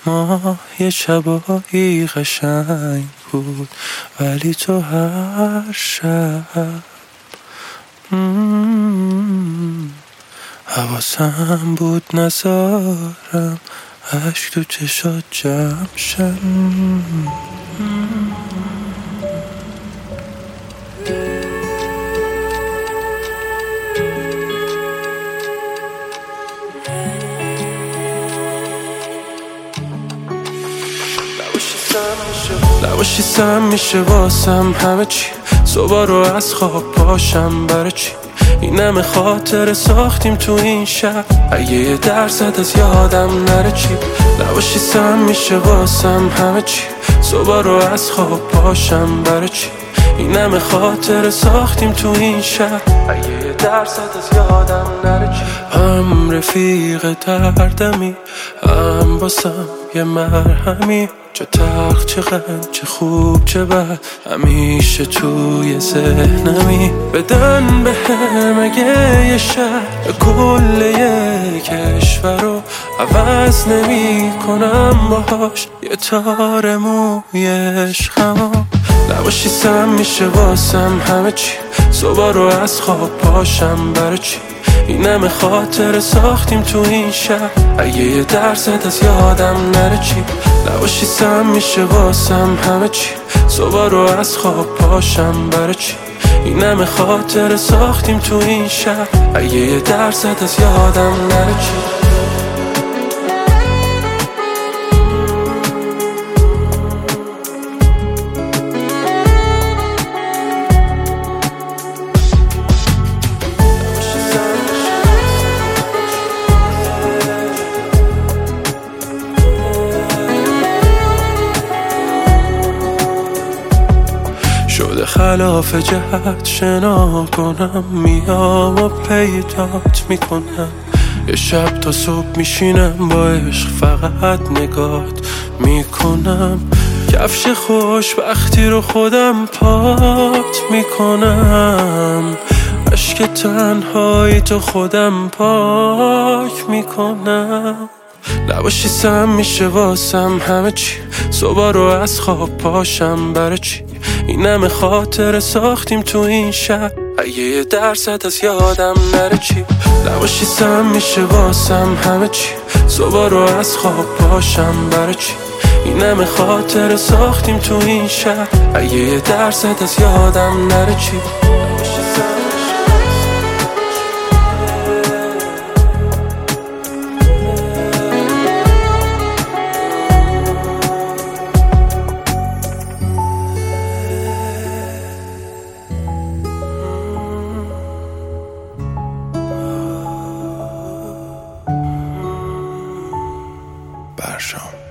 ما یه شبایی قشنگ بود، ولی تو هر شب حواسم بود نذارم عشق تو چشات جمع شد. نباشی سم میشه واسم همه چی، صبح رو از خواب پاشم برای چی؟ این همه خاطر ساختیم تو این شب، اگه یه درصد از یادم نره چی؟ نباشی سم میشه واسم همه چی، صبح رو از خواب پاشم برای چی؟ این همه خاطر ساختیم تو این شب، اگه یه درصد از یادم نره چی؟ هم رفیق دردمی، هم باسم یه مرهمی، چه تلخ چه غم چه خوب چه بد، همیشه توی ذهنمی. بدن به هم اگه یه شهر کل یه کشور رو عوض نمی کنم باهاش یه تار موی عشقمو. نباشی سم میشه واسم همه چی، صبح رو از خواب پاشم برای چی؟ این همه خاطر ساختیم تو این شب، اگه یه درصد از یادم نره چی؟ نباشی سم میشه واسم همه چی، صبح رو از خواب پاشم برای چی؟ این همه خاطر ساختیم تو این شب، اگه یه درصد از یادم نره چی؟ شده خلاف جهت شنا کنم، میام و پیدات میکنم، یه شب تا صبح میشینم با عشق فقط نگات میکنم، کفش خوشبختی رو خودم پات میکنم، عشق تنهایی تو خودم پاک میکنم. نباشی سم میشه واسم همه چی، صبح رو از خواب پاشم برای چی؟ این همه خاطر ساختیم تو این شب، اگه یه درصد از یادم نره چی؟ نباشی سم میشه واسم همه چی، صبح رو از خواب پاشم برای چی؟ این همه خاطر ساختیم تو این شب، اگه یه درصد از یادم نره چی؟ برشام